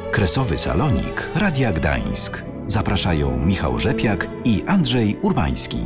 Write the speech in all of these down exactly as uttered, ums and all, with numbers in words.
Kresowy Salonik Radia Gdańsk. Zapraszają Michał Rzepiak i Andrzej Urbański.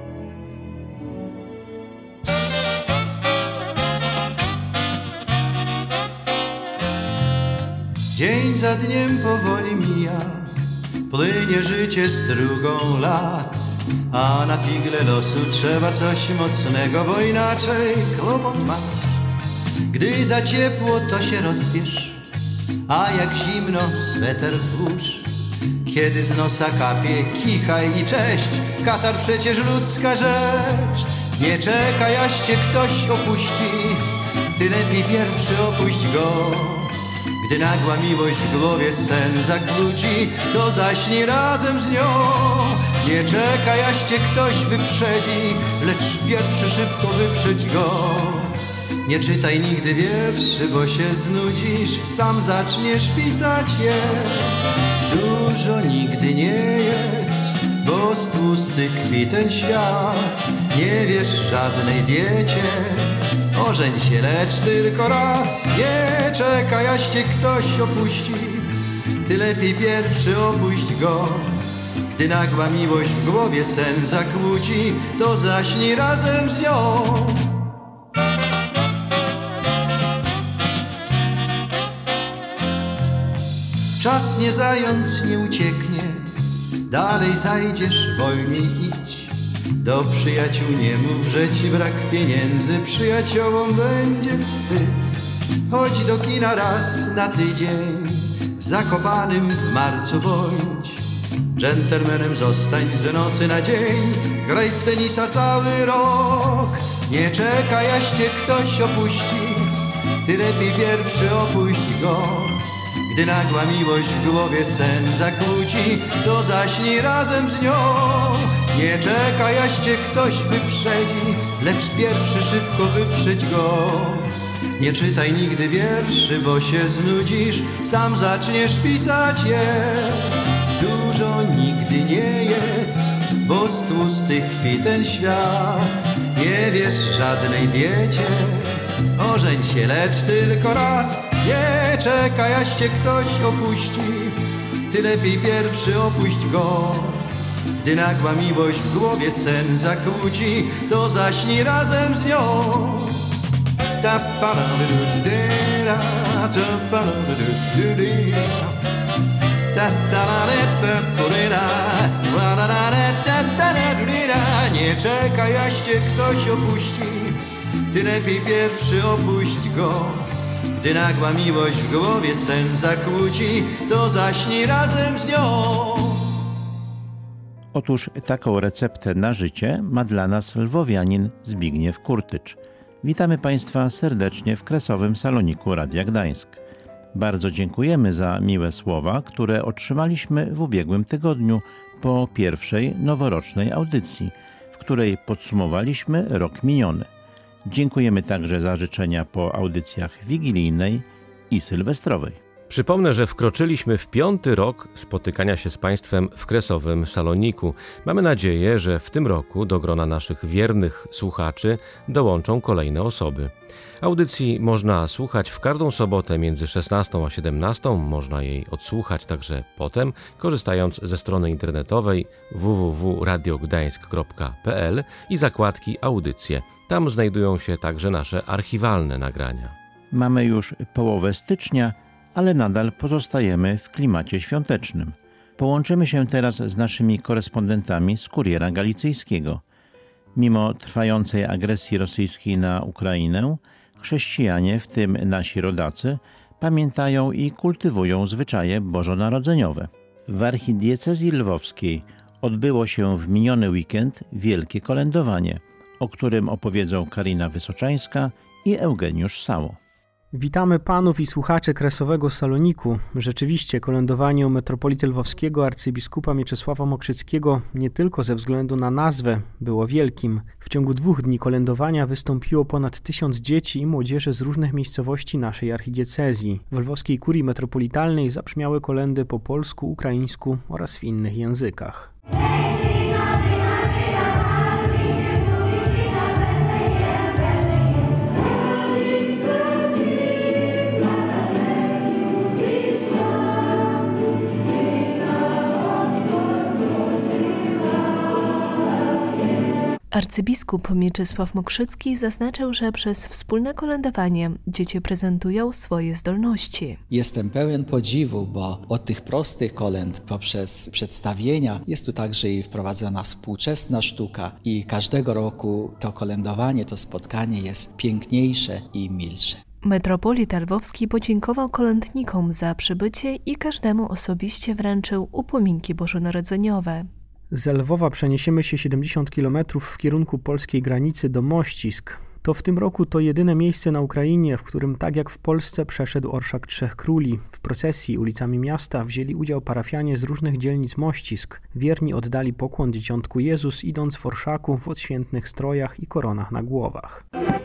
Dzień za dniem powoli mija, płynie życie strugą lat, a na figle losu trzeba coś mocnego, bo inaczej kłopot masz. Gdy za ciepło, to się rozbierz, a jak zimno, sweter włóż. Kiedy z nosa kapie, kichaj i cześć, katar przecież ludzka rzecz. Nie czekaj, aż cię ktoś opuści, ty lepiej pierwszy opuść go. Gdy nagła miłość w głowie sen zakłóci, to zaśnij razem z nią. Nie czekaj, aż cię ktoś wyprzedzi, lecz pierwszy szybko wyprzedź go. Nie czytaj nigdy wierszy, bo się znudzisz, sam zaczniesz pisać je. Dużo nigdy nie jedz, bo z tłustych kpi ten świat. Nie wiesz żadnej diecie, ożeń się lecz tylko raz. Nie czekaj, aż cię ktoś opuści, ty lepiej pierwszy opuść go. Gdy nagła miłość w głowie sen zakłóci, to zaśnij razem z nią. Czas nie zając, nie ucieknie, dalej zajdziesz, wolniej idź. Do przyjaciół nie mów, że ci brak pieniędzy, przyjaciołom będzie wstyd. Chodź do kina raz na tydzień, w Zakopanym w marcu bądź. Dżentelmenem zostań z nocy na dzień, graj w tenisa cały rok. Nie czekaj, aż cię ktoś opuści, ty lepiej pierwszy opuść go. Gdy nagła miłość w głowie sen zakłóci, to zaśnij razem z nią. Nie czekaj, aż cię ktoś wyprzedzi, lecz pierwszy szybko wyprzedź go. Nie czytaj nigdy wierszy, bo się znudzisz, sam zaczniesz pisać je. Dużo nigdy nie jedz, bo z tłustych kpi ten świat. Nie wiesz żadnej diecie, ożeń się lecz tylko raz. Nie czekaj, aż cię ktoś opuści, ty lepiej pierwszy opuść go. Gdy nagła miłość w głowie sen zakłóci, to zaśnij razem z nią. Nie czekaj, aż cię ktoś opuści, ty lepiej pierwszy opuść go. Gdy nagła miłość w głowie sen zakłóci, to zaśnij razem z nią. Otóż taką receptę na życie ma dla nas lwowianin Zbigniew Kurtycz. Witamy Państwa serdecznie w Kresowym Saloniku Radia Gdańsk. Bardzo dziękujemy za miłe słowa, które otrzymaliśmy w ubiegłym tygodniu po pierwszej noworocznej audycji, w której podsumowaliśmy rok miniony. Dziękujemy także za życzenia po audycjach wigilijnej i sylwestrowej. Przypomnę, że wkroczyliśmy w piąty rok spotykania się z Państwem w Kresowym Saloniku. Mamy nadzieję, że w tym roku do grona naszych wiernych słuchaczy dołączą kolejne osoby. Audycji można słuchać w każdą sobotę między szesnastą a siedemnastą. Można jej odsłuchać także potem, korzystając ze strony internetowej w w w kropka radio gdańsk kropka p l i zakładki audycje. Tam znajdują się także nasze archiwalne nagrania. Mamy już połowę stycznia, ale nadal pozostajemy w klimacie świątecznym. Połączymy się teraz z naszymi korespondentami z Kuriera Galicyjskiego. Mimo trwającej agresji rosyjskiej na Ukrainę, chrześcijanie, w tym nasi rodacy, pamiętają i kultywują zwyczaje bożonarodzeniowe. W archidiecezji lwowskiej odbyło się w miniony weekend wielkie kolędowanie, o którym opowiedzą Karina Wysoczańska i Eugeniusz Sało. Witamy panów i słuchaczy Kresowego Saloniku. Rzeczywiście kolędowanie u metropolity lwowskiego arcybiskupa Mieczysława Mokrzyckiego nie tylko ze względu na nazwę było wielkim. W ciągu dwóch dni kolędowania wystąpiło ponad tysiąc dzieci i młodzieży z różnych miejscowości naszej archidiecezji. W lwowskiej kurii metropolitalnej zabrzmiały kolędy po polsku, ukraińsku oraz w innych językach. Arcybiskup Mieczysław Mokrzycki zaznaczył, że przez wspólne kolędowanie dzieci prezentują swoje zdolności. Jestem pełen podziwu, bo od tych prostych kolęd poprzez przedstawienia jest tu także i wprowadzona współczesna sztuka i każdego roku to kolędowanie, to spotkanie jest piękniejsze i milsze. Metropolita Lwowski podziękował kolędnikom za przybycie i każdemu osobiście wręczył upominki bożonarodzeniowe. Z Lwowa przeniesiemy się siedemdziesiąt kilometrów w kierunku polskiej granicy do Mościsk. To w tym roku to jedyne miejsce na Ukrainie, w którym tak jak w Polsce przeszedł Orszak Trzech Króli. W procesji ulicami miasta wzięli udział parafianie z różnych dzielnic Mościsk. Wierni oddali pokłon Dzieciątku Jezus, idąc w orszaku w odświętnych strojach i koronach na głowach.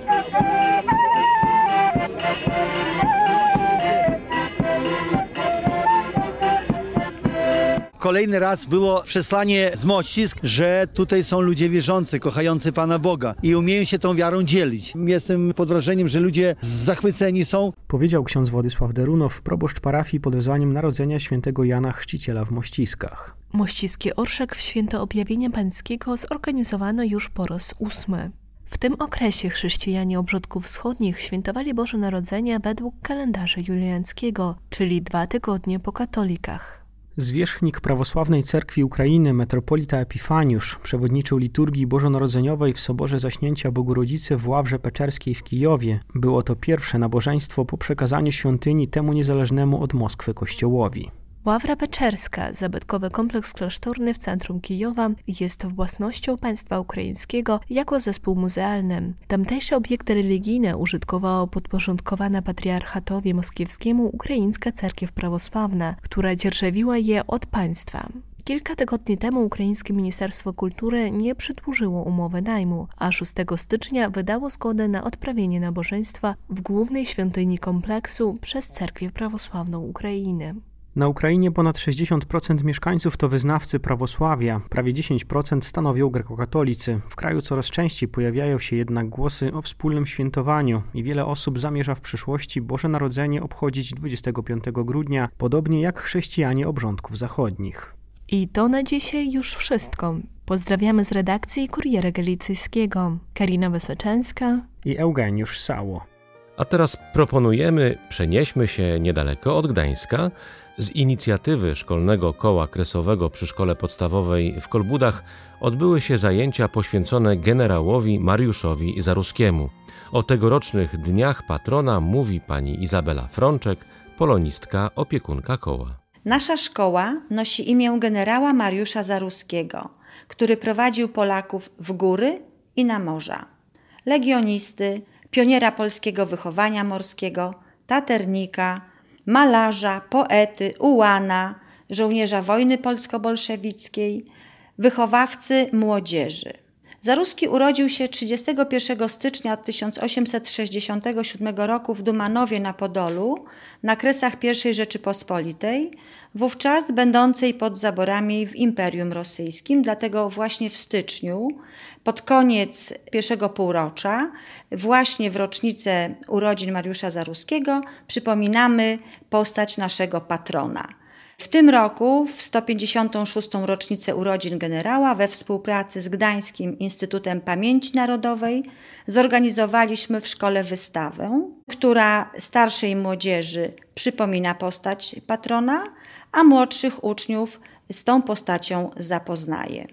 Kolejny raz było przesłanie z Mościsk, że tutaj są ludzie wierzący, kochający Pana Boga i umieją się tą wiarą dzielić. Jestem pod wrażeniem, że ludzie zachwyceni są. Powiedział ksiądz Władysław Derunow, proboszcz parafii pod wezwaniem Narodzenia Świętego Jana Chrzciciela w Mościskach. Mościski orszak w święto Objawienia Pańskiego zorganizowano już po raz ósmy. W tym okresie chrześcijanie obrzodków wschodnich świętowali Boże Narodzenie według kalendarza juliańskiego, czyli dwa tygodnie po katolikach. Zwierzchnik Prawosławnej Cerkwi Ukrainy, metropolita Epifaniusz, przewodniczył liturgii bożonarodzeniowej w Soborze Zaśnięcia Bogu-Rodzicy w Ławrze Peczerskiej w Kijowie. Było to pierwsze nabożeństwo po przekazaniu świątyni temu niezależnemu od Moskwy kościołowi. Ławra Peczerska, zabytkowy kompleks klasztorny w centrum Kijowa, jest własnością państwa ukraińskiego jako zespół muzealny. Tamtejsze obiekty religijne użytkowała podporządkowana patriarchatowi moskiewskiemu ukraińska cerkiew prawosławna, która dzierżawiła je od państwa. Kilka tygodni temu ukraińskie Ministerstwo Kultury nie przedłużyło umowy najmu, a szóstego stycznia wydało zgodę na odprawienie nabożeństwa w głównej świątyni kompleksu przez cerkwię prawosławną Ukrainy. Na Ukrainie ponad sześćdziesiąt procent mieszkańców to wyznawcy prawosławia, prawie dziesięć procent stanowią grekokatolicy. W kraju coraz częściej pojawiają się jednak głosy o wspólnym świętowaniu i wiele osób zamierza w przyszłości Boże Narodzenie obchodzić dwudziestego piątego grudnia, podobnie jak chrześcijanie obrządków zachodnich. I to na dzisiaj już wszystko. Pozdrawiamy z redakcji Kuriera Galicyjskiego. Karina Wysoczęska i Eugeniusz Sało. A teraz proponujemy, przenieśmy się niedaleko od Gdańska. Z inicjatywy Szkolnego Koła Kresowego przy Szkole Podstawowej w Kolbudach odbyły się zajęcia poświęcone generałowi Mariuszowi Zaruskiemu. O tegorocznych dniach patrona mówi pani Izabela Frączek, polonistka, opiekunka koła. Nasza szkoła nosi imię generała Mariusza Zaruskiego, który prowadził Polaków w góry i na morza. Legionisty, pioniera polskiego wychowania morskiego, taternika, malarza, poety, ułana, żołnierza wojny polsko-bolszewickiej, wychowawcy młodzieży. Zaruski urodził się trzydziestego pierwszego stycznia tysiąc osiemset sześćdziesiątego siódmego roku w Dumanowie na Podolu, na kresach pierwszej Rzeczypospolitej, wówczas będącej pod zaborami w Imperium Rosyjskim, dlatego właśnie w styczniu, pod koniec pierwszego półrocza, właśnie w rocznicę urodzin Mariusza Zaruskiego, przypominamy postać naszego patrona. W tym roku, w sto pięćdziesiątą szóstą rocznicę urodzin generała, we współpracy z Gdańskim Instytutem Pamięci Narodowej zorganizowaliśmy w szkole wystawę, która starszej młodzieży przypomina postać patrona, a młodszych uczniów z tą postacią zapoznaje.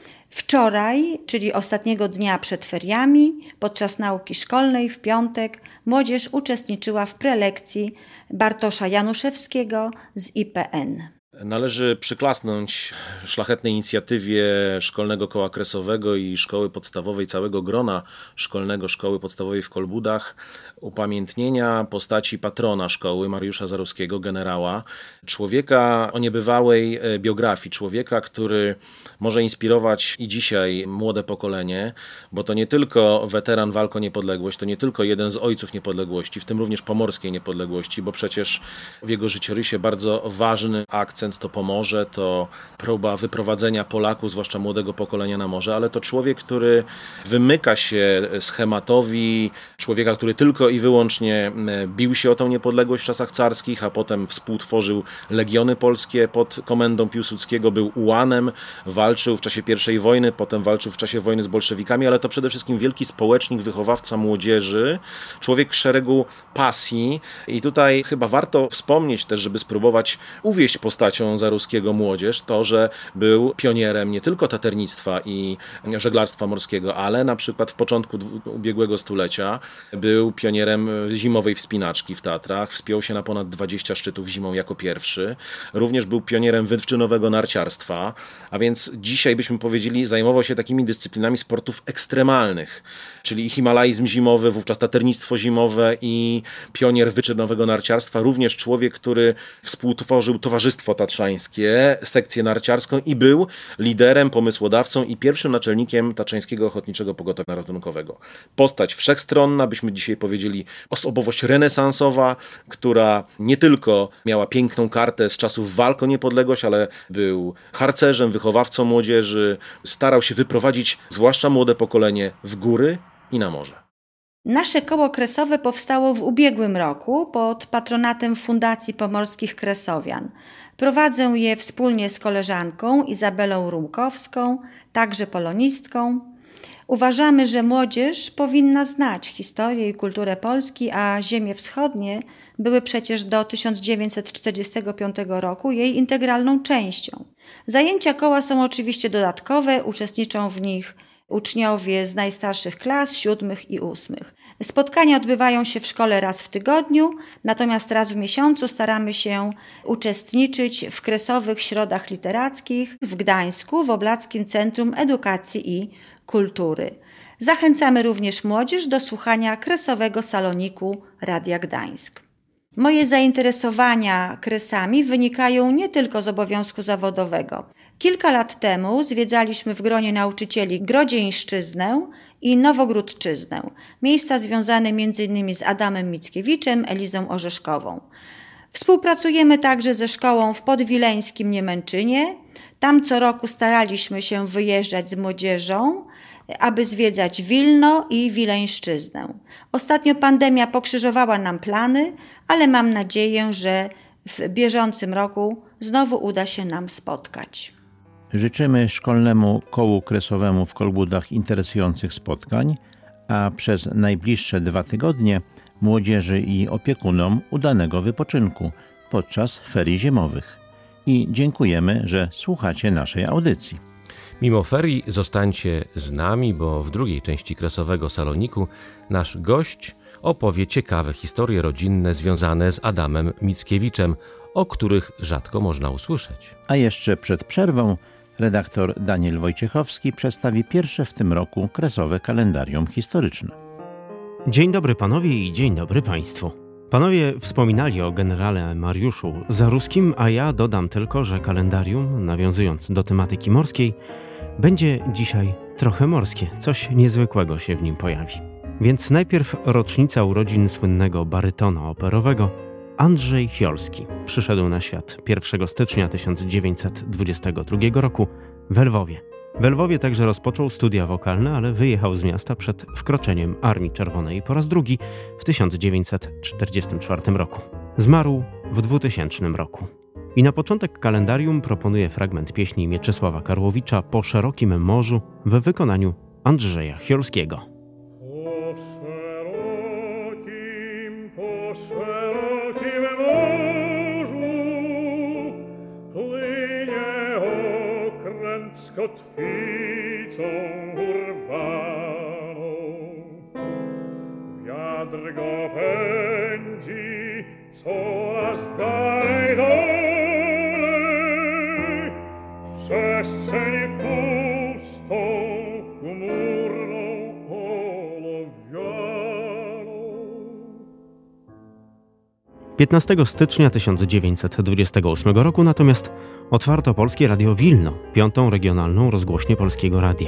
Wczoraj, czyli ostatniego dnia przed feriami, podczas nauki szkolnej w piątek, młodzież uczestniczyła w prelekcji Bartosza Januszewskiego z I P N. Należy przyklasnąć szlachetnej inicjatywie Szkolnego Koła Kresowego i Szkoły Podstawowej, całego grona szkolnego Szkoły Podstawowej w Kolbudach, upamiętnienia postaci patrona szkoły, Mariusza Zaruskiego, generała, człowieka o niebywałej biografii, człowieka, który może inspirować i dzisiaj młode pokolenie, bo to nie tylko weteran walk o niepodległość, to nie tylko jeden z ojców niepodległości, w tym również pomorskiej niepodległości, bo przecież w jego życiorysie bardzo ważny akcent akcent to Pomorze, to próba wyprowadzenia Polaków, zwłaszcza młodego pokolenia na morze, ale to człowiek, który wymyka się schematowi człowieka, który tylko i wyłącznie bił się o tą niepodległość w czasach carskich, a potem współtworzył legiony polskie pod komendą Piłsudskiego, był ułanem, walczył w czasie pierwszej wojny, potem walczył w czasie wojny z bolszewikami, ale to przede wszystkim wielki społecznik, wychowawca młodzieży, człowiek szeregu pasji i tutaj chyba warto wspomnieć też, żeby spróbować uwieść postacią Zaruskiego młodzież, to, że był pionierem nie tylko taternictwa i żeglarstwa morskiego, ale na przykład w początku ubiegłego stulecia był pionierem zimowej wspinaczki w Tatrach, wspiął się na ponad dwadzieścia szczytów zimą jako pierwszy, również był pionierem wyczynowego narciarstwa, a więc dzisiaj byśmy powiedzieli, zajmował się takimi dyscyplinami sportów ekstremalnych, czyli i himalaizm zimowy, wówczas taternictwo zimowe i pionier wyczynowego narciarstwa, również człowiek, który współtworzył Towarzystwo Tatrzańskie, sekcję narciarską i był liderem, pomysłodawcą i pierwszym naczelnikiem Tatrzańskiego Ochotniczego Pogotowia Ratunkowego. Postać wszechstronna, byśmy dzisiaj powiedzieli osobowość renesansowa, która nie tylko miała piękną kartę z czasów walk o niepodległość, ale był harcerzem, wychowawcą młodzieży, starał się wyprowadzić zwłaszcza młode pokolenie w góry i na morze. Nasze koło kresowe powstało w ubiegłym roku pod patronatem Fundacji Pomorskich Kresowian. Prowadzę je wspólnie z koleżanką Izabelą Rumkowską, także polonistką. Uważamy, że młodzież powinna znać historię i kulturę Polski, a ziemie wschodnie były przecież do tysiąc dziewięćset czterdziestego piątego roku jej integralną częścią. Zajęcia koła są oczywiście dodatkowe, uczestniczą w nich uczniowie z najstarszych klas, siódmych i ósmych. Spotkania odbywają się w szkole raz w tygodniu, natomiast raz w miesiącu staramy się uczestniczyć w kresowych środach literackich w Gdańsku, w Oblackim Centrum Edukacji i Kultury. Zachęcamy również młodzież do słuchania kresowego saloniku Radia Gdańsk. Moje zainteresowania kresami wynikają nie tylko z obowiązku zawodowego. Kilka lat temu zwiedzaliśmy w gronie nauczycieli Grodzieńszczyznę i Nowogródczyznę, miejsca związane między innymi z Adamem Mickiewiczem, Elizą Orzeszkową. Współpracujemy także ze szkołą w Podwileńskim Niemęczynie. Tam co roku staraliśmy się wyjeżdżać z młodzieżą, aby zwiedzać Wilno i Wileńszczyznę. Ostatnio pandemia pokrzyżowała nam plany, ale mam nadzieję, że w bieżącym roku znowu uda się nam spotkać. Życzymy Szkolnemu Kołu Kresowemu w Kolbudach interesujących spotkań, a przez najbliższe dwa tygodnie młodzieży i opiekunom udanego wypoczynku podczas ferii zimowych. I dziękujemy, że słuchacie naszej audycji. Mimo ferii zostańcie z nami, bo w drugiej części Kresowego Saloniku nasz gość opowie ciekawe historie rodzinne związane z Adamem Mickiewiczem, o których rzadko można usłyszeć. A jeszcze przed przerwą redaktor Daniel Wojciechowski przedstawi pierwsze w tym roku kresowe kalendarium historyczne. Dzień dobry panowie i dzień dobry państwu. Panowie wspominali o generale Mariuszu Zaruskim, a ja dodam tylko, że kalendarium, nawiązując do tematyki morskiej, będzie dzisiaj trochę morskie, coś niezwykłego się w nim pojawi. Więc najpierw rocznica urodzin słynnego barytona operowego Andrzej Chiolski. Przyszedł na świat pierwszego stycznia tysiąc dziewięćset dwudziestego drugiego roku w Lwowie. W Lwowie także rozpoczął studia wokalne, ale wyjechał z miasta przed wkroczeniem Armii Czerwonej po raz drugi w tysiąc dziewięćset czterdziestym czwartym roku. Zmarł w dwutysięcznym roku. I na początek kalendarium proponuję fragment pieśni Mieczysława Karłowicza Po szerokim morzu w wykonaniu Andrzeja Chiolskiego. Z kotwicą urwaną wiatr go pędzi coraz dalej dalej w przestrzeń pustą, chmurną, olowianą. piętnastego stycznia tysiąc dziewięćset dwudziestego ósmego roku natomiast otwarto Polskie Radio Wilno, piątą regionalną rozgłośnię Polskiego Radia.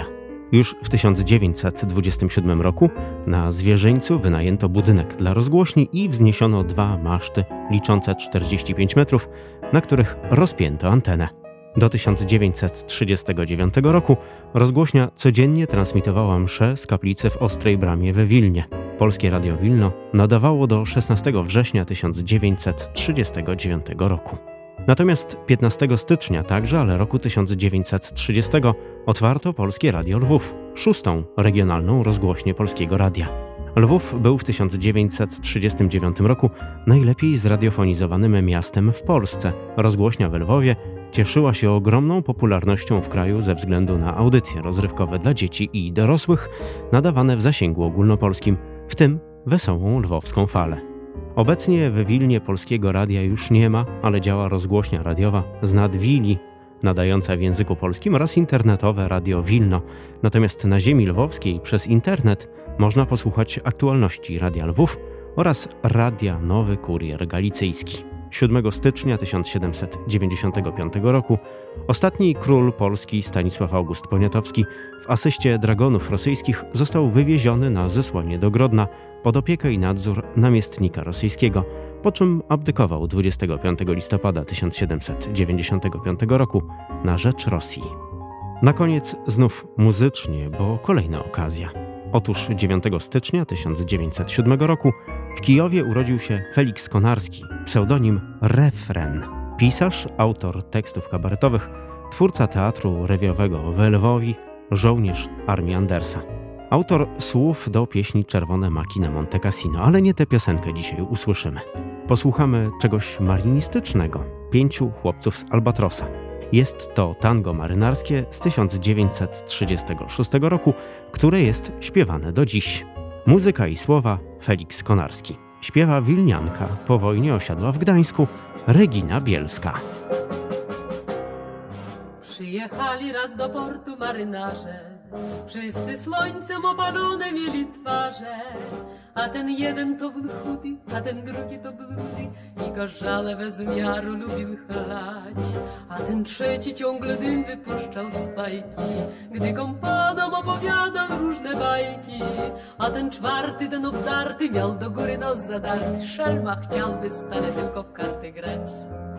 Już w tysiąc dziewięćset dwudziestym siódmym roku na Zwierzyńcu wynajęto budynek dla rozgłośni i wzniesiono dwa maszty liczące czterdzieści pięć metrów, na których rozpięto antenę. Do tysiąc dziewięćset trzydziestego dziewiątego roku rozgłośnia codziennie transmitowała msze z kaplicy w Ostrej Bramie we Wilnie. Polskie Radio Wilno nadawało do szesnastego września tysiąc dziewięćset trzydziestego dziewiątego roku. Natomiast piętnastego stycznia także, ale roku tysiąc dziewięćset trzydziestego, otwarto Polskie Radio Lwów, szóstą regionalną rozgłośnię Polskiego Radia. Lwów był w tysiąc dziewięćset trzydziestym dziewiątym roku najlepiej zradiofonizowanym miastem w Polsce. Rozgłośnia w Lwowie cieszyła się ogromną popularnością w kraju ze względu na audycje rozrywkowe dla dzieci i dorosłych nadawane w zasięgu ogólnopolskim, w tym Wesołą Lwowską Falę. Obecnie w Wilnie Polskiego Radia już nie ma, ale działa rozgłośnia radiowa z Nadwili, nadająca w języku polskim, oraz internetowe Radio Wilno. Natomiast na ziemi lwowskiej przez internet można posłuchać aktualności Radia Lwów oraz Radia Nowy Kurier Galicyjski. siódmego stycznia tysiąc siedemset dziewięćdziesiątego piątego roku ostatni król Polski Stanisław August Poniatowski w asyście dragonów rosyjskich został wywieziony na zesłanie do Grodna pod opiekę i nadzór namiestnika rosyjskiego, po czym abdykował dwudziestego piątego listopada tysiąc siedemset dziewięćdziesiątego piątego roku na rzecz Rosji. Na koniec znów muzycznie, bo kolejna okazja. Otóż dziewiątego stycznia tysiąc dziewięćset siódmego roku w Kijowie urodził się Feliks Konarski, pseudonim Refren. Pisarz, autor tekstów kabaretowych, twórca teatru rewiowego w Lwowi, żołnierz armii Andersa. Autor słów do pieśni Czerwone maki na Monte Cassino, ale nie tę piosenkę dzisiaj usłyszymy. Posłuchamy czegoś marinistycznego, Pięciu chłopców z Albatrosa. Jest to tango marynarskie z tysiąc dziewięćset trzydziestego szóstego roku, które jest śpiewane do dziś. Muzyka i słowa Feliks Konarski. Śpiewa wilnianka, po wojnie osiadła w Gdańsku, Regina Bielska. Przyjechali raz do portu marynarze, wszyscy słońcem opalone mieli twarze. A ten jeden to był chudy, a ten drugi to był rudy i gorzale bez umiaru lubił chlać. A ten trzeci ciągle dym wypuszczał z fajki, gdy kompanom opowiadał różne bajki. A ten czwarty, ten obdarty, miał do góry nos zadarty, szelma chciałby stale tylko w karty grać.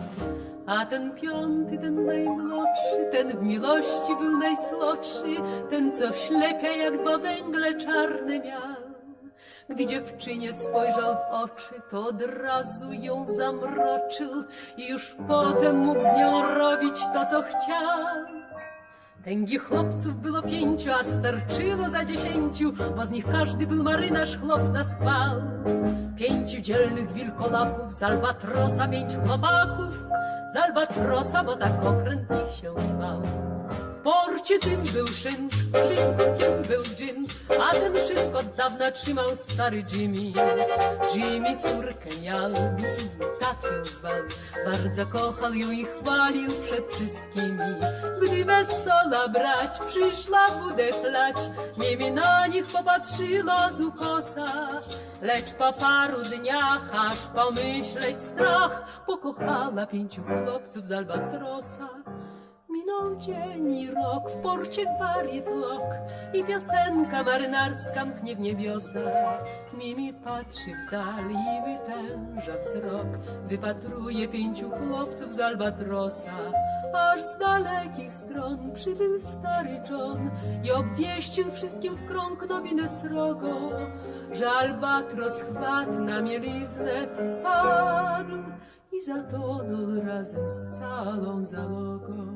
A ten piąty, ten najmłodszy, ten w miłości był najsłodszy, ten co ślepia jak dwa węgle czarne miał. Gdy dziewczynie spojrzał w oczy, to od razu ją zamroczył i już potem mógł z nią robić to, co chciał. Tęgich chłopców było pięciu, a starczyło za dziesięciu, bo z nich każdy był marynarz, chłop na spał. Pięciu dzielnych wilkolapów, z Albatrosa pięć chłopaków, z Albatrosa, bo tak okręt ich się zwał. W porcie tym był szyn, w szynku tym był dżin, a ten szynk od dawna trzymał stary Jimmy. Jimmy córkę miał i tak ją zwał, bardzo kochał ją i chwalił przed wszystkimi. Gdy wesoła brać przyszła budę chlać, niemi na nich popatrzyła z ukosa. Lecz po paru dniach, aż pomyśleć strach, pokochała pięciu chłopców z Albatrosa. Minął dzień i rok, w porcie gwarię tłok i piosenka marynarska mknie w niebiosa. Mimi patrzy w dal i wytęża wzrok, wypatruje pięciu chłopców z Albatrosa. Aż z dalekich stron przybył stary John i obwieścił wszystkim w krąg nowinę srogo, że Albatros chwat na mieliznę wpadł i zatonął razem z całą załogą.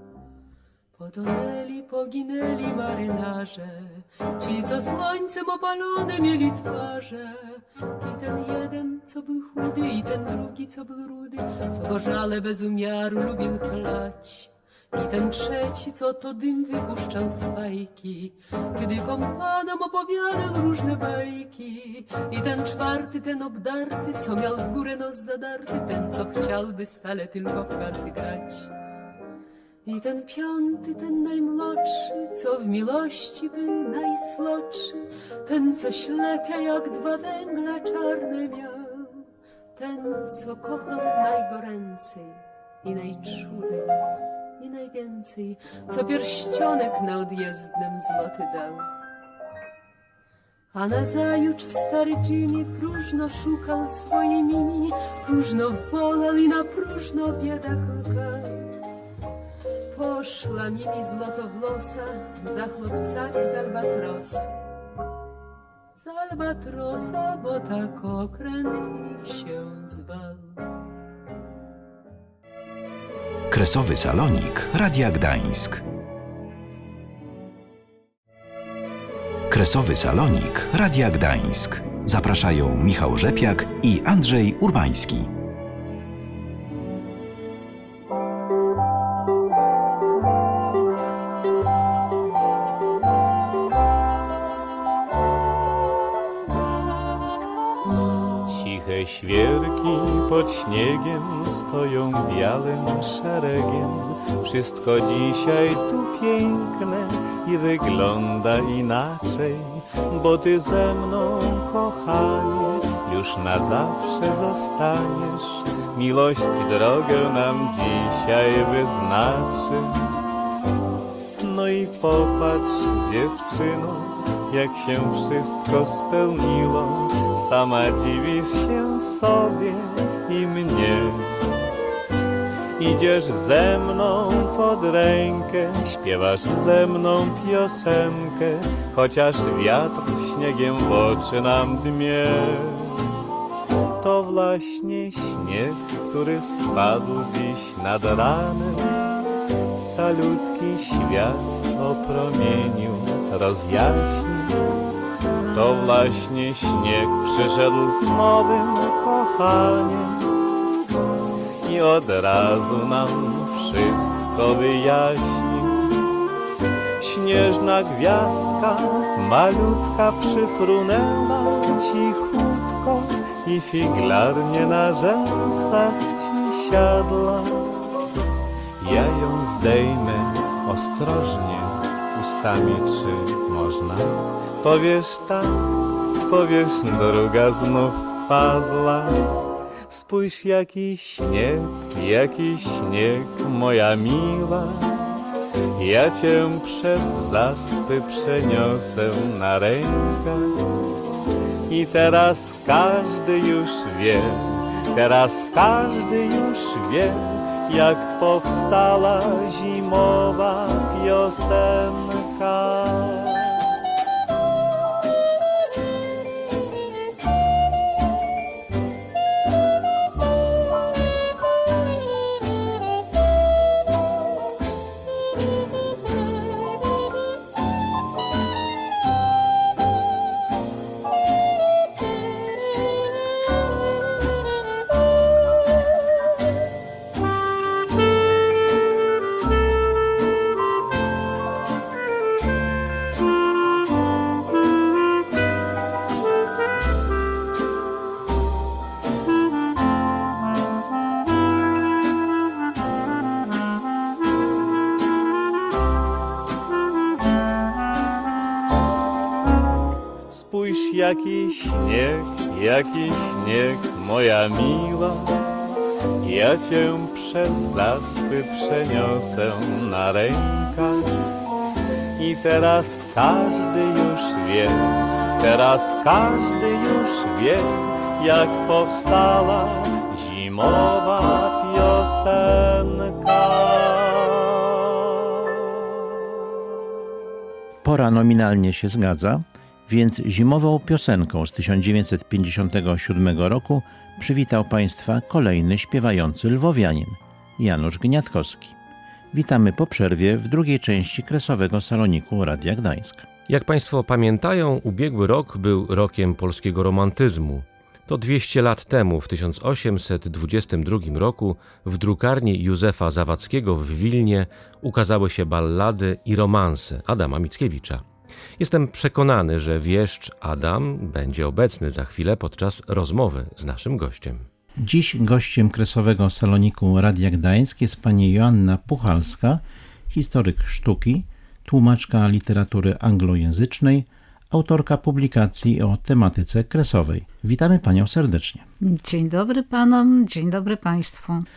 Potonęli, poginęli marynarze, ci co słońcem opalone mieli twarze. I ten jeden, co był chudy, i ten drugi, co był rudy, co gorzale bez umiaru lubił chlać. I ten trzeci, co to dym wypuszczał z fajki, gdy kompanom opowiadał różne bajki. I ten czwarty, ten obdarty, co miał w górę nos zadarty, ten, co chciałby stale tylko w karty grać. I ten piąty, ten najmłodszy, co w miłości był najsłodszy, ten, co ślepia jak dwa węgle czarne miał, ten, co kochał najgoręcej i najczulej i najwięcej, co pierścionek na odjezdnym zloty dał. A nazajutrz stary Jimmy próżno szukał swojej Mimi, próżno wolał i na próżno biedak łkał. Poszła Mimi złotowłosa za chłopcami z Albatrosa. Z Albatrosa, bo tak okręt ich się zwał. Kresowy Salonik Radia Gdańsk. Kresowy Salonik Radia Gdańsk. Zapraszają Michał Rzepiak i Andrzej Urbański. Ciche świerki pod śniegiem stoją białym szeregiem. Wszystko dzisiaj tu piękne i wygląda inaczej, bo ty ze mną, kochanie, już na zawsze zostaniesz. Miłość drogę nam dzisiaj wyznaczy. No i popatrz, dziewczyno, jak się wszystko spełniło. Sama dziwisz się sobie i mnie. Idziesz ze mną pod rękę, śpiewasz ze mną piosenkę, chociaż wiatr śniegiem w oczy nam dmie. To właśnie śnieg, który spadł dziś nad ranem, calutki świat opromienił, rozjaśnił. To właśnie śnieg przyszedł z nowym kochaniem i od razu nam wszystko wyjaśnił. Śnieżna gwiazdka malutka przyfrunęła cichutko i figlarnie na rzęsach ci siadła. Ja ją zdejmę ostrożnie ustami, czy można? Powiesz tak, powiesz druga znów padła. Spójrz, jaki śnieg, jaki śnieg, moja miła. Ja cię przez zaspy przeniosę na rękach. I teraz każdy już wie, teraz każdy już wie, jak powstała zimowa piosenka. Spójrz, jaki śnieg, jaki śnieg, moja miła. Ja cię przez zaspy przeniosę na rękach. I teraz każdy już wie, teraz każdy już wie, jak powstała zimowa piosenka. Pora nominalnie się zgadza, więc zimową piosenką z tysiąc dziewięćset pięćdziesiątego siódmego roku przywitał Państwa kolejny śpiewający lwowianin, Janusz Gniatkowski. Witamy po przerwie w drugiej części Kresowego Saloniku Radia Gdańsk. Jak Państwo pamiętają, ubiegły rok był rokiem polskiego romantyzmu. To dwieście lat temu, w tysiąc osiemset dwudziestym drugim roku, w drukarni Józefa Zawadzkiego w Wilnie ukazały się ballady i romanse Adama Mickiewicza. Jestem przekonany, że wieszcz Adam będzie obecny za chwilę podczas rozmowy z naszym gościem. Dziś gościem Kresowego Saloniku Radia Gdańsk jest pani Joanna Puchalska, historyk sztuki, tłumaczka literatury anglojęzycznej, autorka publikacji o tematyce kresowej. Witamy panią serdecznie. Dzień dobry panom, dzień dobry państwu.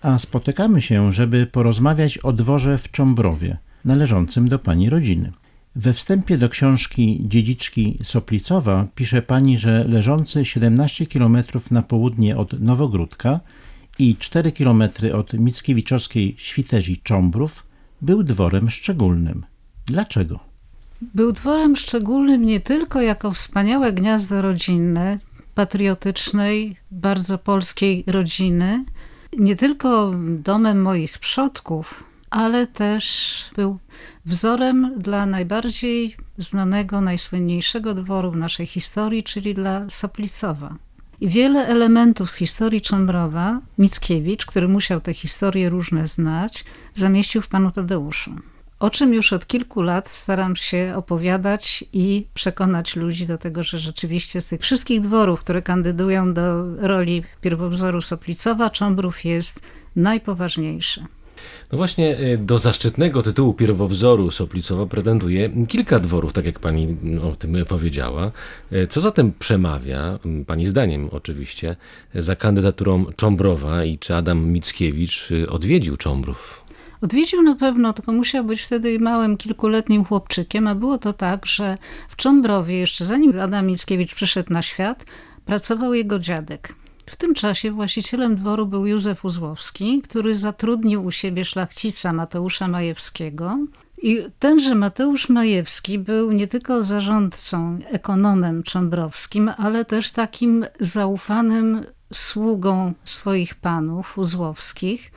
a spotykamy się, żeby porozmawiać o dworze w Cząbrowie, należącym do pani rodziny. We wstępie do książki Dziedziczki Soplicowa pisze pani, że leżący siedemnaście kilometrów na południe od Nowogródka i cztery kilometry od mickiewiczowskiej Świterzy Cząbrów był dworem szczególnym. Dlaczego? Był dworem szczególnym nie tylko jako wspaniałe gniazdo rodzinne, patriotycznej, bardzo polskiej rodziny, nie tylko domem moich przodków, ale też był wzorem dla najbardziej znanego, najsłynniejszego dworu w naszej historii, czyli dla Soplicowa. I wiele elementów z historii Cząbrowa Mickiewicz, który musiał te historie różne znać, zamieścił w Panu Tadeuszu. O czym już od kilku lat staram się opowiadać i przekonać ludzi do tego, że rzeczywiście z tych wszystkich dworów, które kandydują do roli pierwowzoru Soplicowa, Cząbrów jest najpoważniejszy. No właśnie do zaszczytnego tytułu pierwowzoru Soplicowa pretenduje kilka dworów, tak jak pani o tym powiedziała. Co zatem przemawia, pani zdaniem oczywiście, za kandydaturą Cząbrowa i czy Adam Mickiewicz odwiedził Cząbrów? Odwiedził na pewno, tylko musiał być wtedy małym, kilkuletnim chłopczykiem, a było to tak, że w Cząbrowie, jeszcze zanim Adam Mickiewicz przyszedł na świat, pracował jego dziadek. W tym czasie właścicielem dworu był Józef Uzłowski, który zatrudnił u siebie szlachcica Mateusza Majewskiego. I tenże Mateusz Majewski był nie tylko zarządcą, ekonomem cząbrowskim, ale też takim zaufanym sługą swoich panów uzłowskich.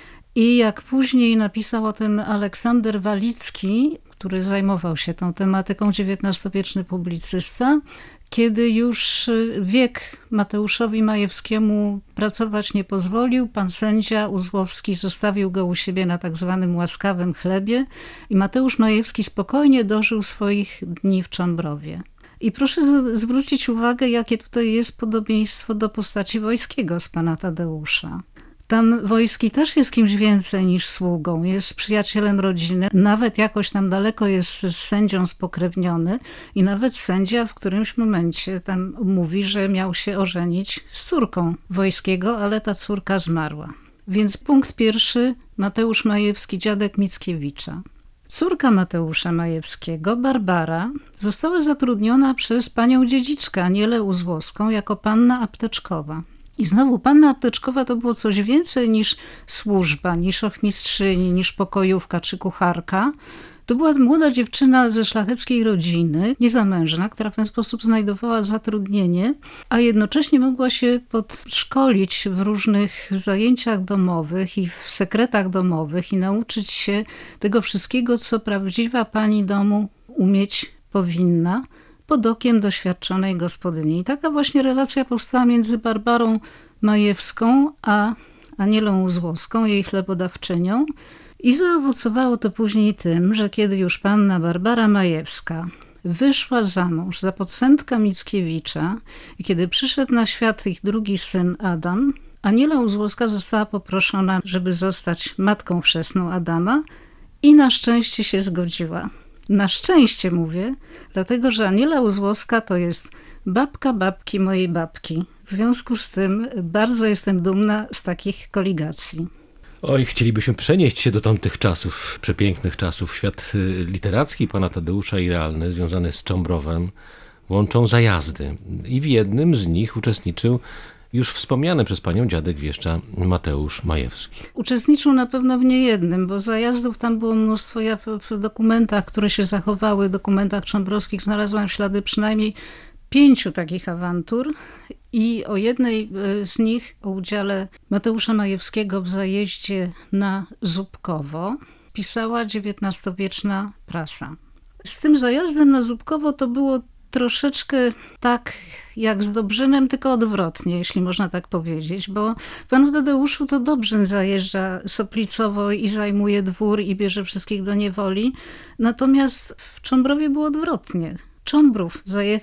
I jak później napisał o tym Aleksander Walicki, który zajmował się tą tematyką, dziewiętnastowieczny publicysta, kiedy już wiek Mateuszowi Majewskiemu pracować nie pozwolił, pan sędzia Uzłowski zostawił go u siebie na tak zwanym łaskawym chlebie i Mateusz Majewski spokojnie dożył swoich dni w Cząbrowie. I proszę z- zwrócić uwagę, jakie tutaj jest podobieństwo do postaci Wojskiego z pana Tadeusza. Tam Wojski też jest kimś więcej niż sługą, jest przyjacielem rodziny, nawet jakoś tam daleko jest z sędzią spokrewniony i nawet sędzia w którymś momencie tam mówi, że miał się ożenić z córką Wojskiego, ale ta córka zmarła. Więc punkt pierwszy, Mateusz Majewski, dziadek Mickiewicza. Córka Mateusza Majewskiego, Barbara, została zatrudniona przez panią dziedziczkę Anielę Uzłowską jako panna apteczkowa. I znowu panna apteczkowa to było coś więcej niż służba, niż ochmistrzyni, niż pokojówka czy kucharka. To była młoda dziewczyna ze szlacheckiej rodziny, niezamężna, która w ten sposób znajdowała zatrudnienie, a jednocześnie mogła się podszkolić w różnych zajęciach domowych i w sekretach domowych i nauczyć się tego wszystkiego, co prawdziwa pani domu umieć powinna, pod okiem doświadczonej gospodyni. I taka właśnie relacja powstała między Barbarą Majewską a Anielą Uzłowską, jej chlebodawczynią. I zaowocowało to później tym, że kiedy już panna Barbara Majewska wyszła za mąż za podsędka Mickiewicza i kiedy przyszedł na świat ich drugi syn Adam, Aniela Uzłowska została poproszona, żeby zostać matką chrzestną Adama i na szczęście się zgodziła. Na szczęście mówię, dlatego że Aniela Uzłowska to jest babka babki mojej babki. W związku z tym bardzo jestem dumna z takich koligacji. Oj, chcielibyśmy przenieść się do tamtych czasów, przepięknych czasów. Świat literacki pana Tadeusza i realny, związany z Cząbrowem, łączą zajazdy. I w jednym z nich uczestniczył już wspomniany przez panią dziadek wieszcza Mateusz Majewski. Uczestniczył na pewno w niejednym, bo zajazdów tam było mnóstwo. Ja w, w dokumentach, które się zachowały, dokumentach cząbrowskich znalazłam ślady przynajmniej pięciu takich awantur i o jednej z nich, o udziale Mateusza Majewskiego w zajeździe na Zubkowo, pisała dziewiętnastowieczna prasa. Z tym zajazdem na Zubkowo to było troszeczkę tak jak z Dobrzynem, tylko odwrotnie, jeśli można tak powiedzieć, bo panu Tadeuszu to Dobrzyn zajeżdża Soplicowo i zajmuje dwór i bierze wszystkich do niewoli, natomiast w Cząbrowie było odwrotnie. Cząbrów zajechał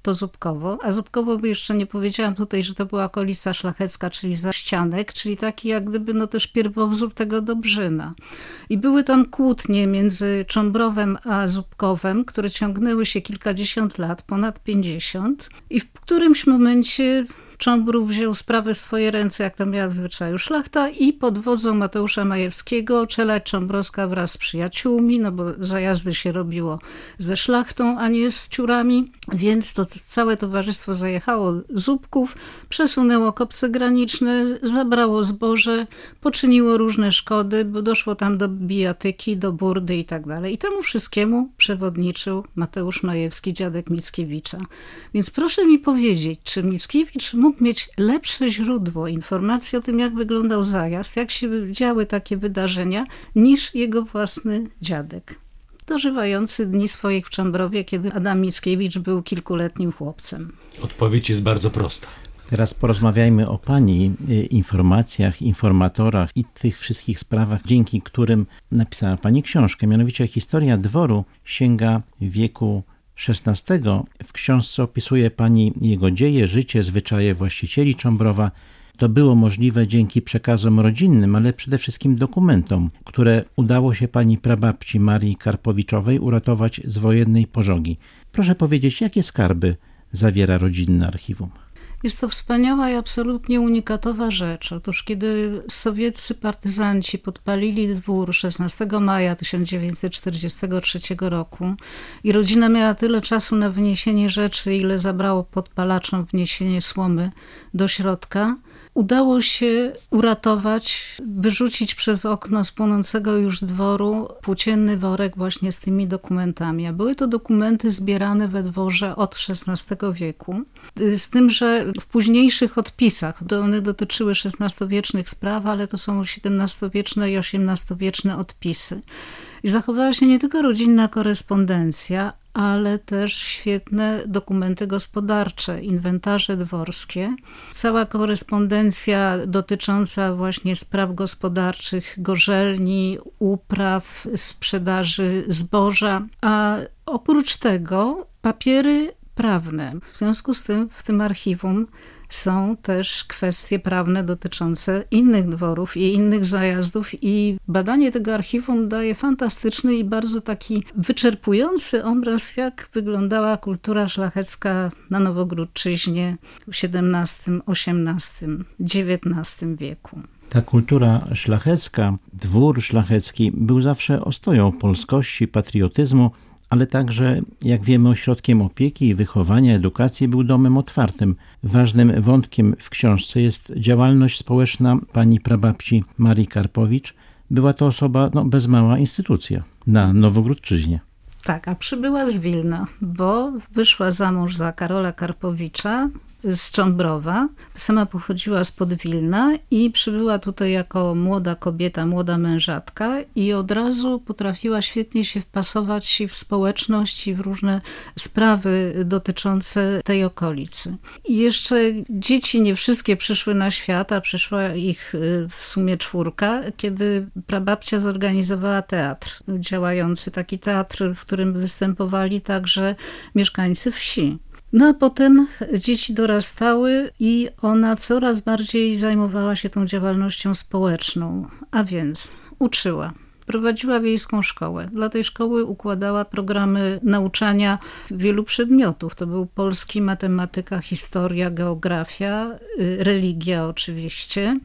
to Zubkowo, a Zubkowo jeszcze nie powiedziałam tutaj, że to była okolica szlachecka, czyli Zaścianek, czyli taki jak gdyby no też pierwowzór tego Dobrzyna. I były tam kłótnie między Cząbrowem a Zubkowem, które ciągnęły się kilkadziesiąt lat, ponad pięćdziesiąt, i w którymś momencie Cząbrów wziął sprawę w swoje ręce, jak to miała w zwyczaju szlachta, i pod wodzą Mateusza Majewskiego czelać cząbrowska wraz z przyjaciółmi, no bo zajazdy się robiło ze szlachtą, a nie z ciurami, więc to całe towarzystwo zajechało Zubków, przesunęło kopce graniczne, zabrało zboże, poczyniło różne szkody, bo doszło tam do bijatyki, do burdy i tak dalej. I temu wszystkiemu przewodniczył Mateusz Majewski, dziadek Mickiewicza. Więc proszę mi powiedzieć, czy Mickiewicz mógł mieć lepsze źródło informacji o tym, jak wyglądał zajazd, jak się działy takie wydarzenia, niż jego własny dziadek, dożywający dni swoich w Cząbrowie, kiedy Adam Mickiewicz był kilkuletnim chłopcem. Odpowiedź jest bardzo prosta. Teraz porozmawiajmy o pani informacjach, informatorach i tych wszystkich sprawach, dzięki którym napisała pani książkę. Mianowicie historia dworu sięga wieku szesnastego. W książce opisuje pani jego dzieje, życie, zwyczaje właścicieli Cząbrowa. To było możliwe dzięki przekazom rodzinnym, ale przede wszystkim dokumentom, które udało się pani prababci Marii Karpowiczowej uratować z wojennej pożogi. Proszę powiedzieć, jakie skarby zawiera rodzinne archiwum? Jest to wspaniała i absolutnie unikatowa rzecz. Otóż kiedy sowieccy partyzanci podpalili dwór szesnastego maja tysiąc dziewięćset czterdziestego trzeciego roku i rodzina miała tyle czasu na wyniesienie rzeczy, ile zabrało podpalaczom wniesienie słomy do środka, udało się uratować, wyrzucić przez okno z płonącego już dworu płócienny worek właśnie z tymi dokumentami. A były to dokumenty zbierane we dworze od szesnastego wieku. Z tym, że w późniejszych odpisach, one dotyczyły szesnastowiecznych spraw, ale to są siedemnastowieczne i osiemnastowieczne odpisy. I zachowała się nie tylko rodzinna korespondencja, ale też świetne dokumenty gospodarcze, inwentarze dworskie. Cała korespondencja dotycząca właśnie spraw gospodarczych, gorzelni, upraw, sprzedaży zboża, a oprócz tego papiery prawne. W związku z tym w tym archiwum są też kwestie prawne dotyczące innych dworów i innych zajazdów i badanie tego archiwum daje fantastyczny i bardzo taki wyczerpujący obraz, jak wyglądała kultura szlachecka na Nowogródczyźnie w siedemnastym, osiemnastym, dziewiętnastym wieku. Ta kultura szlachecka, dwór szlachecki był zawsze ostoją polskości, patriotyzmu, ale także, jak wiemy, ośrodkiem opieki, wychowania, edukacji, był domem otwartym. Ważnym wątkiem w książce jest działalność społeczna pani prababci Marii Karpowicz. Była to osoba, no, bez mała instytucja na Nowogródczyźnie. Tak, a przybyła z Wilna, bo wyszła za mąż za Karola Karpowicza z Cząbrowa. Sama pochodziła spod Wilna i przybyła tutaj jako młoda kobieta, młoda mężatka i od razu potrafiła świetnie się wpasować w społeczność i w różne sprawy dotyczące tej okolicy. I jeszcze dzieci nie wszystkie przyszły na świat, a przyszła ich w sumie czwórka, kiedy prababcia zorganizowała teatr działający, taki teatr, w którym występowali także mieszkańcy wsi. No a potem dzieci dorastały i ona coraz bardziej zajmowała się tą działalnością społeczną, a więc uczyła. Prowadziła wiejską szkołę. Dla tej szkoły układała programy nauczania wielu przedmiotów. To był polski, matematyka, historia, geografia, religia oczywiście.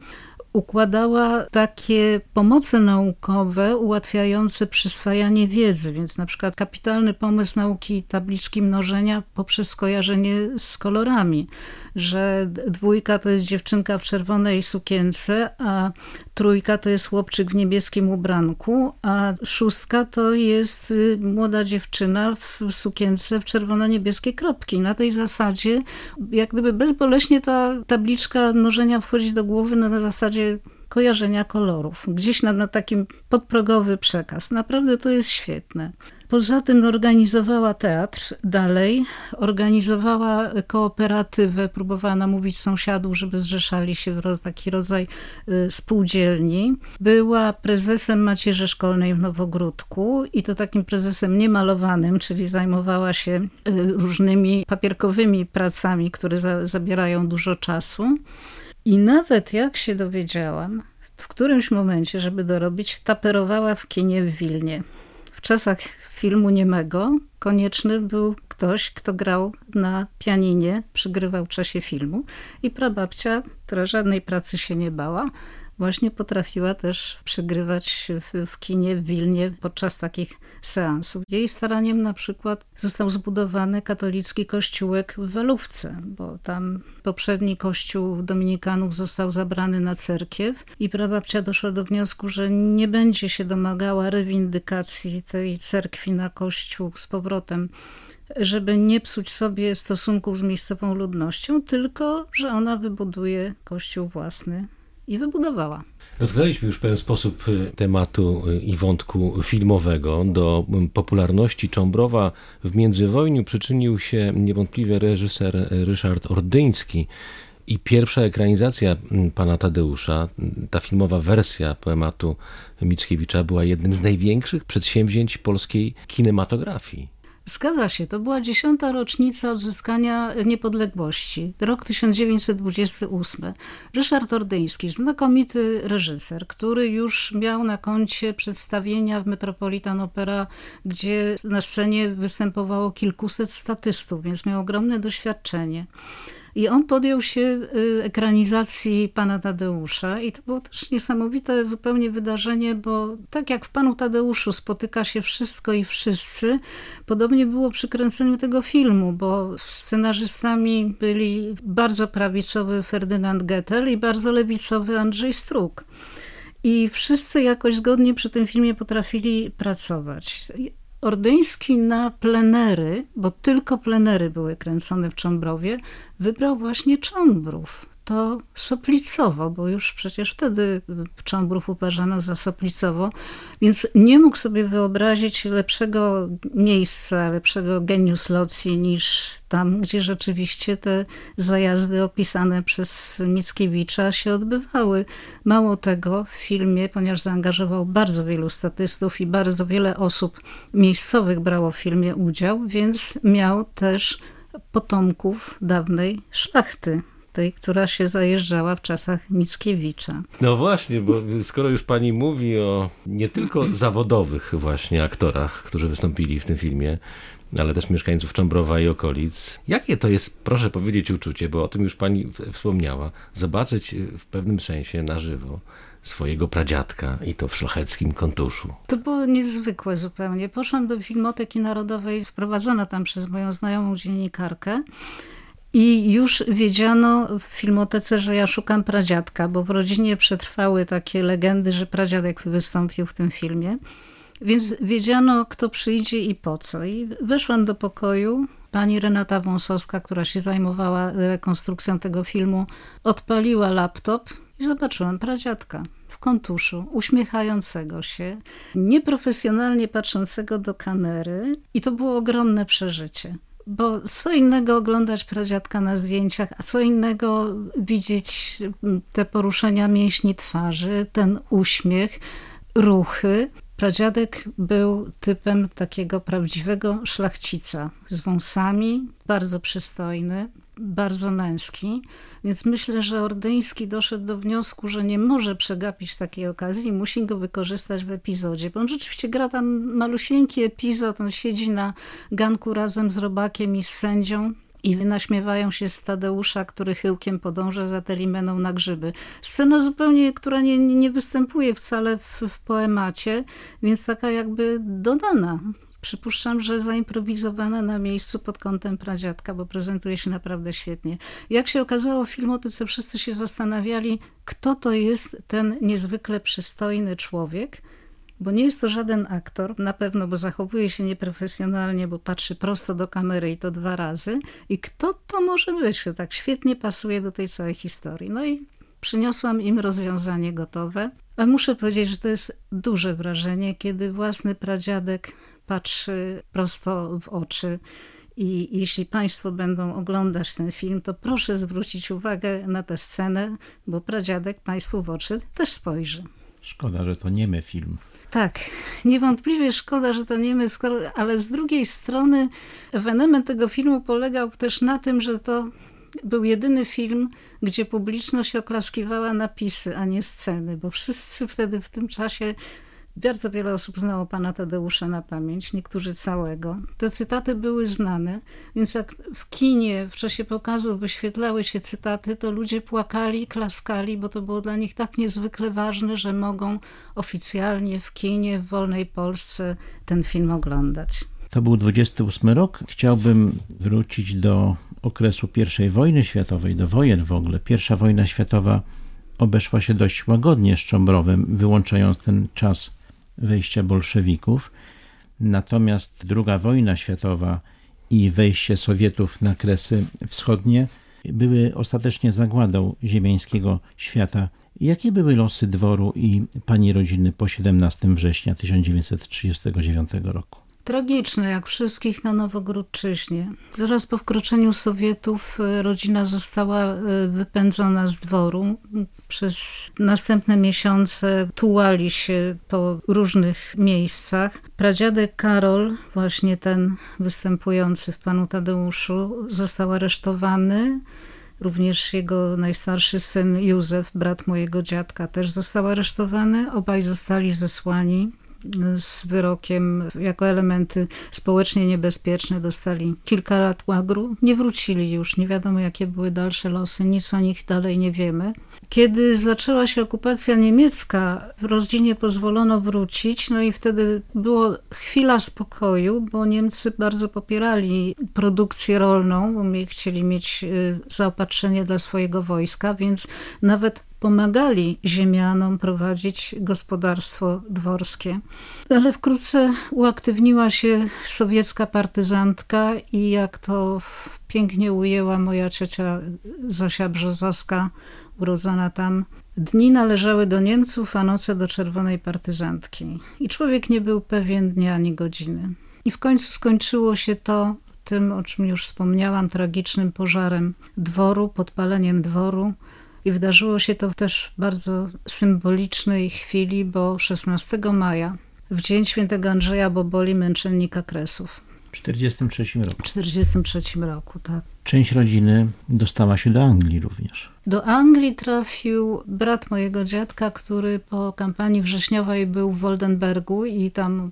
Układała takie pomoce naukowe ułatwiające przyswajanie wiedzy, więc na przykład kapitalny pomysł nauki tabliczki mnożenia poprzez skojarzenie z kolorami, że dwójka to jest dziewczynka w czerwonej sukience, a trójka to jest chłopczyk w niebieskim ubranku, a szóstka to jest młoda dziewczyna w sukience w czerwono-niebieskie kropki. Na tej zasadzie jak gdyby bezboleśnie ta tabliczka mnożenia wchodzi do głowy na zasadzie kojarzenia kolorów. Gdzieś na, na takim podprogowy przekaz. Naprawdę to jest świetne. Poza tym organizowała teatr dalej, organizowała kooperatywę, próbowała namówić sąsiadów, żeby zrzeszali się w taki rodzaj spółdzielni. Była prezesem macierzy szkolnej w Nowogródku i to takim prezesem niemalowanym, czyli zajmowała się różnymi papierkowymi pracami, które za, zabierają dużo czasu. I nawet jak się dowiedziałam, w którymś momencie, żeby dorobić, taperowała w kinie w Wilnie. W czasach filmu niemego konieczny był ktoś, kto grał na pianinie, przygrywał w czasie filmu i prababcia, która żadnej pracy się nie bała, właśnie potrafiła też przygrywać w, w kinie w Wilnie podczas takich seansów. Jej staraniem na przykład został zbudowany katolicki kościółek w Walówce, bo tam poprzedni kościół dominikanów został zabrany na cerkiew i prababcia doszła do wniosku, że nie będzie się domagała rewindykacji tej cerkwi na kościół z powrotem, żeby nie psuć sobie stosunków z miejscową ludnością, tylko że ona wybuduje kościół własny. I wybudowała. Dotknęliśmy już w pewien sposób tematu i wątku filmowego. Do popularności Cząbrowa w międzywojniu przyczynił się niewątpliwie reżyser Ryszard Ordyński. I pierwsza ekranizacja pana Tadeusza, ta filmowa wersja poematu Mickiewicza, była jednym z największych przedsięwzięć polskiej kinematografii. Zgadza się, to była dziesiąta rocznica odzyskania niepodległości, rok tysiąc dziewięćset dwudziesty ósmy. Ryszard Ordyński, znakomity reżyser, który już miał na koncie przedstawienia w Metropolitan Opera, gdzie na scenie występowało kilkuset statystów, więc miał ogromne doświadczenie. I on podjął się ekranizacji pana Tadeusza i to było też niesamowite zupełnie wydarzenie, bo tak jak w panu Tadeuszu spotyka się wszystko i wszyscy, podobnie było przy kręceniu tego filmu, bo scenarzystami byli bardzo prawicowy Ferdynand Goethel i bardzo lewicowy Andrzej Strug. I wszyscy jakoś zgodnie przy tym filmie potrafili pracować. Ordyński na plenery, bo tylko plenery były kręcone w Cząbrowie, wybrał właśnie Cząbrów. To Soplicowo, bo już przecież wtedy Cząbrów uważano za Soplicowo, więc nie mógł sobie wyobrazić lepszego miejsca, lepszego genius loci niż tam, gdzie rzeczywiście te zajazdy opisane przez Mickiewicza się odbywały. Mało tego, w filmie, ponieważ zaangażował bardzo wielu statystów i bardzo wiele osób miejscowych brało w filmie udział, więc miał też potomków dawnej szlachty, tej, która się zajeżdżała w czasach Mickiewicza. No właśnie, bo skoro już pani mówi o nie tylko zawodowych właśnie aktorach, którzy wystąpili w tym filmie, ale też mieszkańców Cząbrowa i okolic. Jakie to jest, proszę powiedzieć, uczucie, bo o tym już pani wspomniała, zobaczyć w pewnym sensie na żywo swojego pradziadka i to w szlacheckim kontuszu. To było niezwykłe zupełnie. Poszłam do Filmoteki Narodowej, wprowadzona tam przez moją znajomą dziennikarkę, i już wiedziano w filmotece, że ja szukam pradziadka, bo w rodzinie przetrwały takie legendy, że pradziadek wystąpił w tym filmie. Więc wiedziano, kto przyjdzie i po co. I weszłam do pokoju. Pani Renata Wąsowska, która się zajmowała rekonstrukcją tego filmu, odpaliła laptop i zobaczyłam pradziadka w kontuszu, uśmiechającego się, nieprofesjonalnie patrzącego do kamery. I to było ogromne przeżycie. Bo co innego oglądać pradziadka na zdjęciach, a co innego widzieć te poruszenia mięśni twarzy, ten uśmiech, ruchy. Pradziadek był typem takiego prawdziwego szlachcica z wąsami, bardzo przystojny, bardzo męski, więc myślę, że Ordyński doszedł do wniosku, że nie może przegapić takiej okazji i musi go wykorzystać w epizodzie, bo on rzeczywiście gra tam malusieńki epizod, on siedzi na ganku razem z robakiem i z sędzią i naśmiewają się z Tadeusza, który chyłkiem podąża za Telimeną na grzyby. Scena zupełnie, która nie, nie występuje wcale w, w poemacie, więc taka jakby dodana. Przypuszczam, że zaimprowizowana na miejscu pod kątem pradziadka, bo prezentuje się naprawdę świetnie. Jak się okazało w Filmotece, wszyscy się zastanawiali, kto to jest ten niezwykle przystojny człowiek, bo nie jest to żaden aktor, na pewno, bo zachowuje się nieprofesjonalnie, bo patrzy prosto do kamery i to dwa razy. I kto to może być, kto tak świetnie pasuje do tej całej historii? No i Przyniosłam im rozwiązanie gotowe. A muszę powiedzieć, że to jest duże wrażenie, kiedy własny pradziadek patrzy prosto w oczy. I jeśli Państwo będą oglądać ten film, to proszę zwrócić uwagę na tę scenę, bo pradziadek Państwu w oczy też spojrzy. Szkoda, że to niemy film. Tak, niewątpliwie szkoda, że to niemy, ale z drugiej strony ewenement tego filmu polegał też na tym, że to był jedyny film, gdzie publiczność oklaskiwała napisy, a nie sceny, bo wszyscy wtedy w tym czasie, bardzo wiele osób znało pana Tadeusza na pamięć, niektórzy całego. Te cytaty były znane, więc jak w kinie w czasie pokazu wyświetlały się cytaty, to ludzie płakali, klaskali, bo to było dla nich tak niezwykle ważne, że mogą oficjalnie w kinie w wolnej Polsce ten film oglądać. To był dwudziesty ósmy rok. Chciałbym wrócić do okresu pierwszej wojny światowej, do wojen w ogóle. Pierwsza wojna światowa obeszła się dość łagodnie z Czombrowem, wyłączając ten czas wejścia bolszewików. Natomiast druga wojna światowa i wejście Sowietów na Kresy Wschodnie były ostatecznie zagładą ziemiańskiego świata. Jakie były losy dworu i pani rodziny po siedemnastego września tysiąc dziewięćset trzydziestego dziewiątego roku? Tragiczne, jak wszystkich na Nowogródczyźnie. Zaraz po wkroczeniu Sowietów rodzina została wypędzona z dworu. Przez następne miesiące tułali się po różnych miejscach. Pradziadek Karol, właśnie ten występujący w panu Tadeuszu, został aresztowany. Również jego najstarszy syn Józef, brat mojego dziadka, też został aresztowany. Obaj zostali zesłani z wyrokiem jako elementy społecznie niebezpieczne. Dostali kilka lat łagru. Nie wrócili już. Nie wiadomo, jakie były dalsze losy. Nic o nich dalej nie wiemy. Kiedy zaczęła się okupacja niemiecka, w rodzinie pozwolono wrócić, no i wtedy było chwila spokoju, bo Niemcy bardzo popierali produkcję rolną, bo chcieli mieć zaopatrzenie dla swojego wojska, więc nawet pomagali ziemianom prowadzić gospodarstwo dworskie. Ale wkrótce uaktywniła się sowiecka partyzantka i jak to pięknie ujęła moja ciocia Zosia Brzozowska, urodzona tam, dni należały do Niemców, a noce do czerwonej partyzantki. I człowiek nie był pewien dnia ani godziny. I w końcu skończyło się to tym, o czym już wspomniałam, tragicznym pożarem dworu, podpaleniem dworu. I wydarzyło się to też w bardzo symbolicznej chwili, bo szesnastego maja, w dzień świętego Andrzeja Boboli, męczennika Kresów. W czterdziestym trzecim roku. W czterdziestym trzecim roku, tak. Część rodziny dostała się do Anglii również. Do Anglii trafił brat mojego dziadka, który po kampanii wrześniowej był w Woldenbergu i tam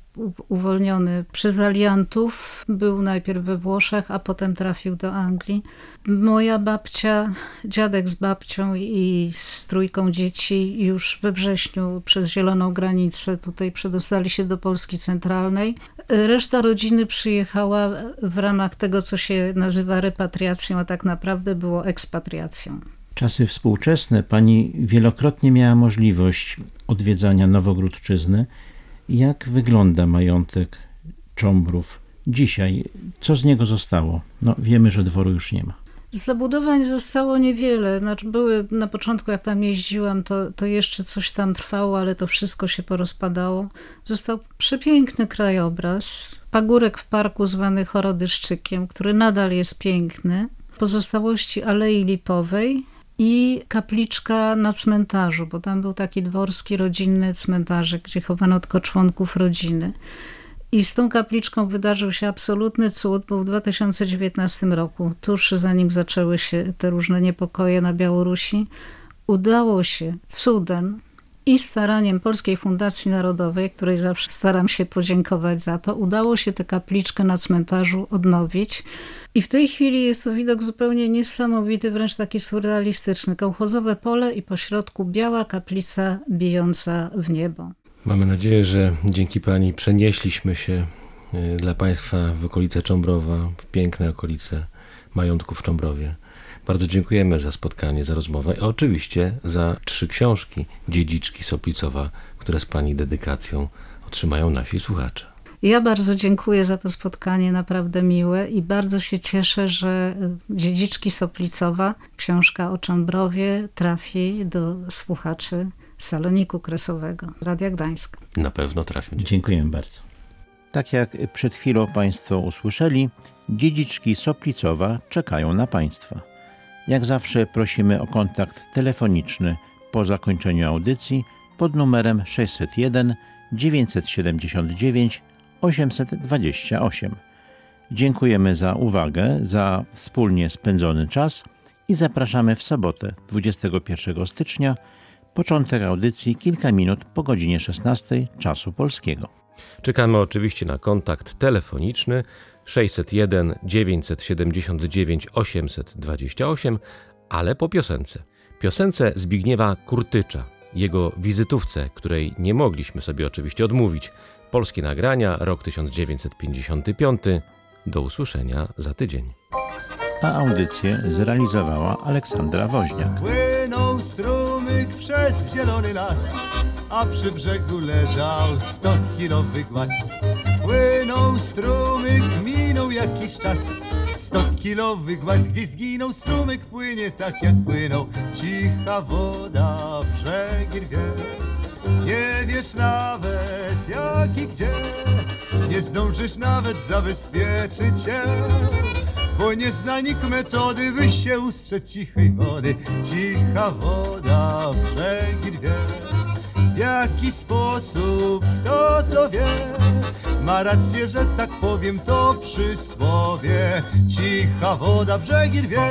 uwolniony przez aliantów. Był najpierw we Włoszech, a potem trafił do Anglii. Moja babcia, dziadek z babcią i z trójką dzieci już we wrześniu przez zieloną granicę tutaj przedostali się do Polski centralnej. Reszta rodziny przyjechała w ramach tego, co się nazywa repatriacją, a tak naprawdę było ekspatriacją. Czasy współczesne. Pani wielokrotnie miała możliwość odwiedzania Nowogródczyzny. Jak wygląda majątek Czombrów dzisiaj? Co z niego zostało? No, wiemy, że dworu już nie ma. Z zabudowań zostało niewiele. Znaczy były na początku, jak tam jeździłam, to, to jeszcze coś tam trwało, ale to wszystko się porozpadało. Został przepiękny krajobraz. Pagórek w parku zwany Chorodyszczykiem, który nadal jest piękny. Pozostałości Alei Lipowej i kapliczka na cmentarzu, bo tam był taki dworski, rodzinny cmentarzyk, gdzie chowano tylko członków rodziny. I z tą kapliczką wydarzył się absolutny cud, bo w dwa tysiące dziewiętnastym roku, tuż zanim zaczęły się te różne niepokoje na Białorusi, udało się cudem i staraniem Polskiej Fundacji Narodowej, której zawsze staram się podziękować za to, udało się tę kapliczkę na cmentarzu odnowić. I w tej chwili jest to widok zupełnie niesamowity, wręcz taki surrealistyczny. Kołchozowe pole i pośrodku biała kaplica bijąca w niebo. Mamy nadzieję, że dzięki pani przenieśliśmy się dla państwa w okolice Cząbrowa, w piękne okolice majątku w Cząbrowie. Bardzo dziękujemy za spotkanie, za rozmowę, a oczywiście za trzy książki Dziedziczki Soplicowa, które z pani dedykacją otrzymają nasi słuchacze. Ja bardzo dziękuję za to spotkanie, naprawdę miłe i bardzo się cieszę, że Dziedziczki Soplicowa, książka o Czambrowie trafi do słuchaczy Saloniku Kresowego, Radia Gdańsk. Na pewno trafią. Dziękujemy bardzo. Tak jak przed chwilą Państwo usłyszeli, Dziedziczki Soplicowa czekają na Państwa. Jak zawsze prosimy o kontakt telefoniczny po zakończeniu audycji pod numerem sześćset jeden dziewięćset siedemdziesiąt dziewięć osiemset dwadzieścia osiem. Dziękujemy za uwagę, za wspólnie spędzony czas i zapraszamy w sobotę dwudziestego pierwszego stycznia, początek audycji kilka minut po godzinie szesnastej czasu polskiego. Czekamy oczywiście na kontakt telefoniczny sześćset jeden dziewięćset siedemdziesiąt dziewięć osiemset dwadzieścia osiem, ale po piosence. Piosence Zbigniewa Kurtycza, jego wizytówce, której nie mogliśmy sobie oczywiście odmówić. Polskie nagrania, rok tysiąc dziewięćset pięćdziesiąty piąty. Do usłyszenia za tydzień. A audycję zrealizowała Aleksandra Woźniak. Płynął strumyk przez zielony las, a przy brzegu leżał stokilowy głaz. Płynął strumyk, minął jakiś czas, stokilowy głaz gdzieś zginął. Strumyk płynie tak jak płynął, cicha woda, brzegi rwie. Nie wiesz nawet jak i gdzie, nie zdążysz nawet zabezpieczyć się, bo nie zna nikt metody, by się ustrzec cichej wody. Cicha woda, brzegi rwie. W jaki sposób, kto to wie? Ma rację, że tak powiem, to przysłowie. Cicha woda, brzegi rwie.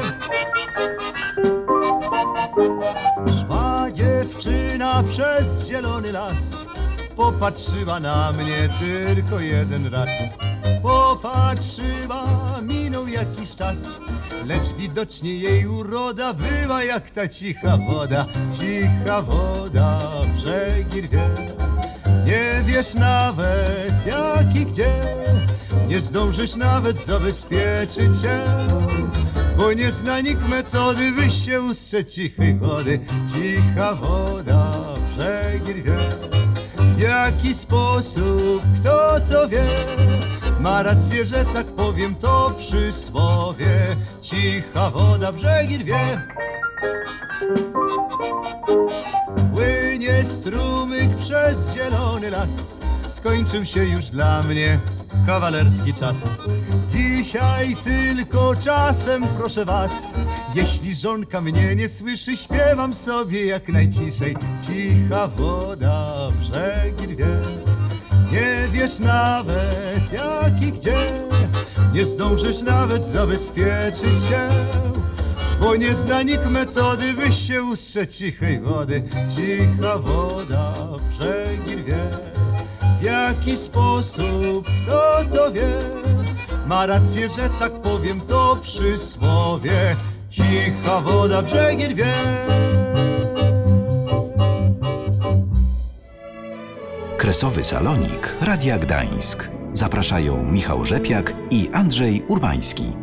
Szła dziewczyna przez zielony las, popatrzyła na mnie tylko jeden raz. Popatrzyła, minął jakiś czas, lecz widocznie jej uroda była jak ta cicha woda. Cicha woda, brzegi rwie. Nie wiesz nawet jak i gdzie, nie zdążysz nawet zabezpieczyć się, bo nie zna nikt metody, by się ustrzec cichej wody. Cicha woda, brzegi rwie. W jaki sposób, kto to wie? Ma rację, że tak powiem, to przysłowie. Cicha woda, brzegi rwie. Płynie strumyk przez zielony las, skończył się już dla mnie kawalerski czas. Dzisiaj tylko czasem proszę was, jeśli żonka mnie nie słyszy, śpiewam sobie jak najciszej. Cicha woda, brzegi rwie. Nie wiesz nawet jak i gdzie, nie zdążysz nawet zabezpieczyć się, bo nie zna nikt metody, by się ustrzec cichej wody. Cicha woda, brzegi rwie. W jaki sposób, kto to wie? Ma rację, że tak powiem, to przysłowie. Cicha woda, brzegi rwie. Kresowy Salonik Radia Gdańsk. Zapraszają Michał Rzepiak i Andrzej Urbański.